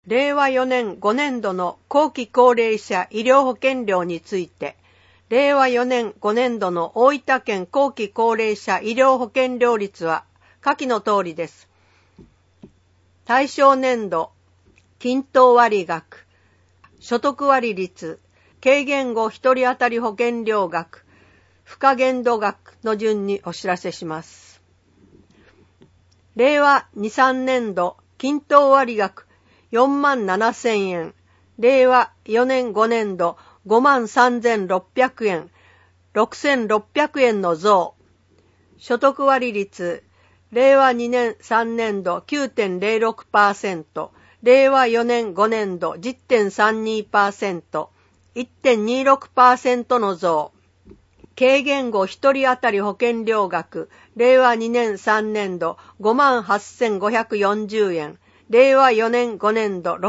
令和4年5年度の後期高齢者医療保険料について、令和4年5年度の大分県後期高齢者医療保険料率は下記の通りです。対象年度、均等割額、所得割率、軽減後1人当たり保険料額、付加限度額の順にお知らせします。令和2、3年度、均等割額47,000円、令和4年5年度53,600円、6,600円の増。所得割率、令和2年3年度 9.06%、令和4年5年度 10.32%、1.26% の増。軽減後1人当たり保険料額、令和2年3年度 58,540 円、令和4年5年度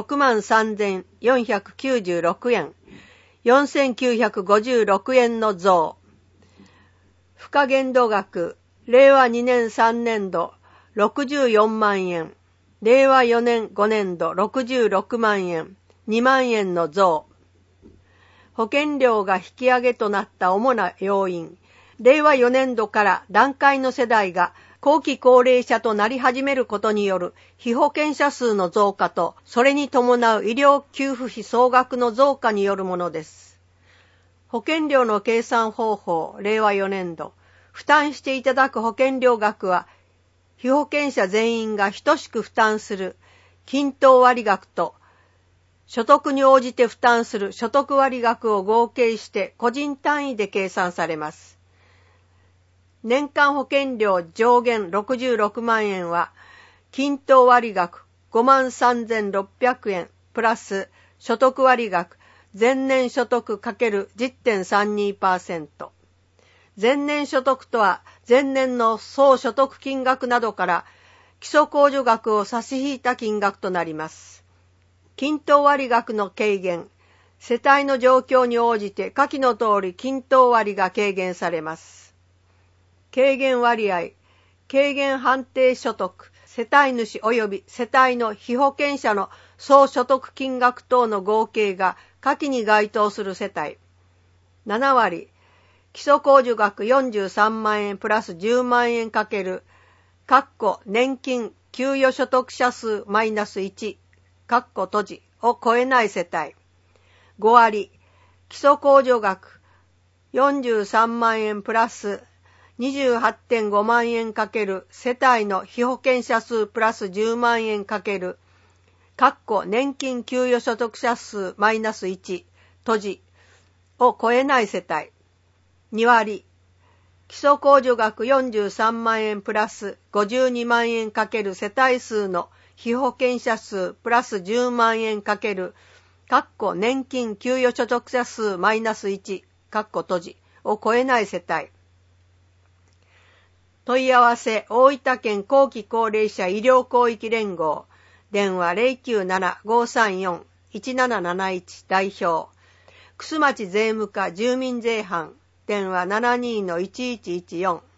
63,496 円、4,956 円の増。付加限度額、令和2年3年度64万円、令和4年5年度66万円、2万円の増。保険料が引き上げとなった主な要因、令和4年度から団塊の世代が後期高齢者となり始めることによる被保険者数の増加と、それに伴う医療給付費総額の増加によるものです。保険料の計算方法、令和4年度、負担していただく保険料額は、被保険者全員が等しく負担する均等割額と、所得に応じて負担する所得割額を合計して個人単位で計算されます。年間保険料上限66万円は、均等割額 53,600 円プラス所得割額前年所得 ×10.32%。前年所得とは前年の総所得金額などから基礎控除額を差し引いた金額となります。均等割額の軽減、世帯の状況に応じて下記の通り均等割が軽減されます。軽減割合、軽減判定所得、世帯主及び世帯の被保険者の総所得金額等の合計が下記に該当する世帯。7割、基礎控除額43万円プラス10万円かける、年金給与所得者数マイナス1、閉じを超えない世帯。5割、基礎控除額43万円プラス 28.5 万円かける世帯の被保険者数プラス10万円かける、年金給与所得者数マイナス1、閉じを超えない世帯。2割、基礎控除額43万円プラス52万円かける世帯数の被保険者数プラス10万円かける、年金給与所得者数マイナス1、閉じを超えない世帯。問い合わせ、大分県後期高齢者医療広域連合、電話 097-534-1771 代表、楠町税務課住民税班、電話 72-1114